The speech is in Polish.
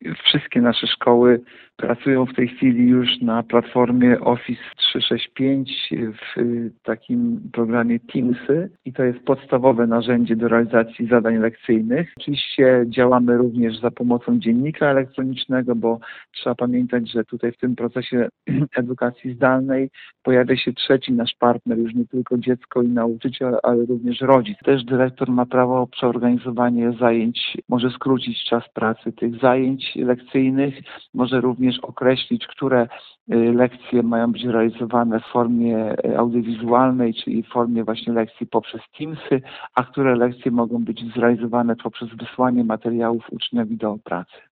Wszystkie nasze szkoły pracują w tej chwili już na platformie Office 365 w takim programie Teamsy i to jest podstawowe narzędzie do realizacji zadań lekcyjnych. Oczywiście działamy również za pomocą dziennika elektronicznego, bo trzeba pamiętać, że tutaj w tym procesie edukacji zdalnej pojawia się trzeci nasz partner, już nie tylko dziecko i nauczyciel, ale również rodzic. Też dyrektor ma prawo przeorganizowanie zajęć, może skrócić czas pracy tych zajęć lekcyjnych, może również określić, które lekcje mają być realizowane w formie audiowizualnej, czyli w formie właśnie lekcji poprzez Teamsy, a które lekcje mogą być zrealizowane poprzez wysłanie materiałów uczniowi do pracy.